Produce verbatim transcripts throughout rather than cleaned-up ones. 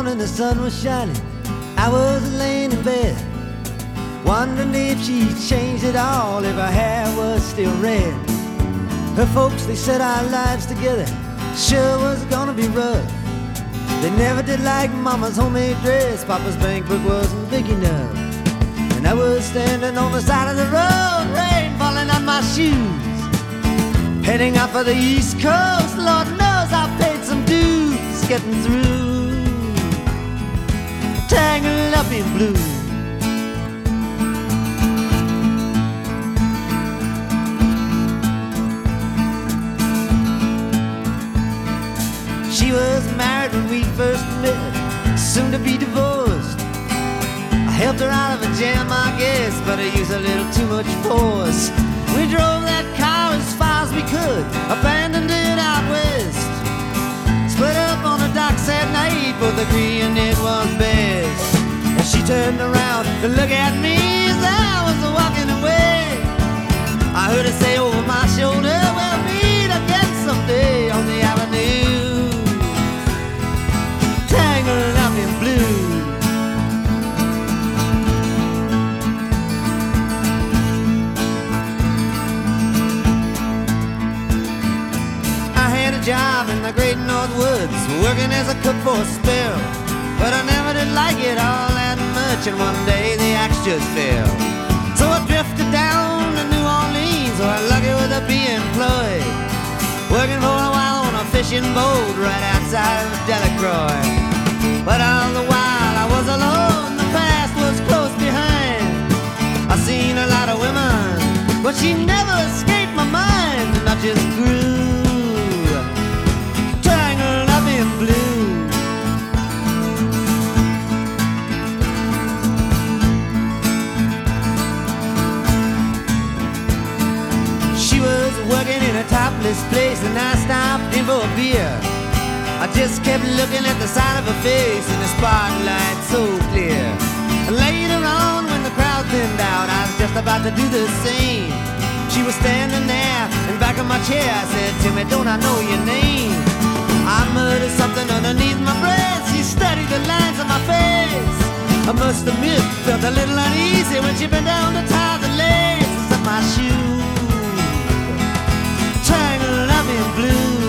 morning the sun was shining, I was laying in bed, wondering if she changed at all, if her hair was still red. Her folks, they said our lives together sure was gonna be rough. They never did like Mama's homemade dress, Papa's bank book wasn't big enough. And I was standing on the side of the road, rain falling on my shoes, heading out for the East Coast. Lord knows I paid some dues getting through, tangled up in blue. She was married when we first met, soon to be divorced. I helped her out of a jam, I guess, but I used a little too much force. We drove that car as far as we could, abandoned it out west, split up on the docks at night, both agreeing it was best. And she turned around to look at me as I was walking away. I heard her say over my shoulder, we'll meet again someday on the avenue, tangled up in blue. Job in the great North Woods, working as a cook for a spell, but I never did like it all that much, and one day the axe just fell. So I drifted down to New Orleans, where I'm lucky with a be employed, working for a while on a fishing boat right outside of Delacroix. But all the while I was alone, the past was close behind. I seen a lot of women, but she never escaped my mind, and I just grew blue. She was working in a topless place, and I stopped in for a beer. I just kept looking at the side of her face in the spotlight so clear. And later on, when the crowd thinned out, I was just about to do the same. She was standing there in back of my chair. I said, Timmy, don't I know your name? I muttered something underneath my breath. She studied the lines on my face. I must admit, felt a little uneasy when she bent down to tie the laces of my shoe, tangled up in blue.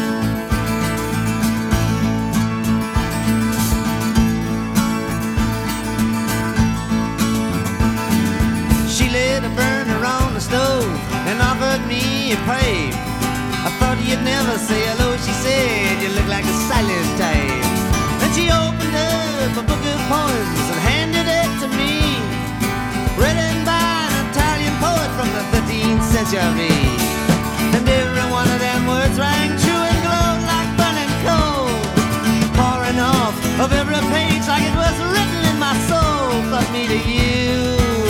She lit a burner on the stove and offered me a pipe. I thought you'd never say hello, she said, you look like a silent type. Then she opened up a book of poems and handed it to me, written by an Italian poet from the thirteenth century. And every one of them words rang true and glowed like burning coal, pouring off of every page like it was written in my soul. From me to you,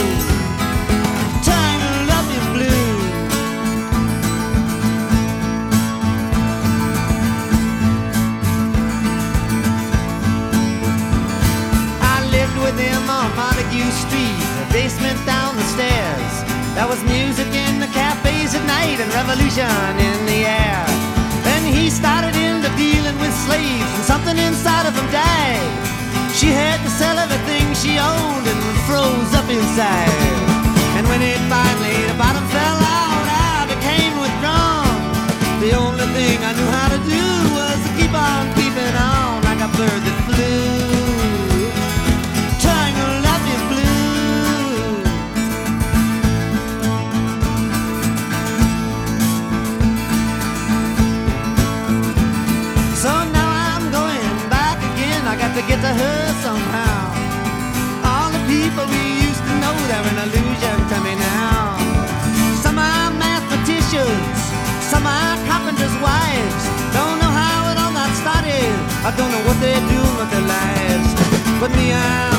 tangled up in blue. With him on Montague Street, a basement down the stairs. There was music in the cafes at night and revolution in the air. Then he started into dealing with slaves, and something inside of him died. She had to sell everything she owned and froze up inside. And when it finally, the bottom fell out, I became withdrawn. The only thing I knew how to do was to keep on keeping on like a bird that flew. To get to her somehow. All the people we used to know, they're an illusion to me now. Some are mathematicians, some are carpenters' wives. Don't know how it all got started, I don't know what they're doing with their lives. But me, I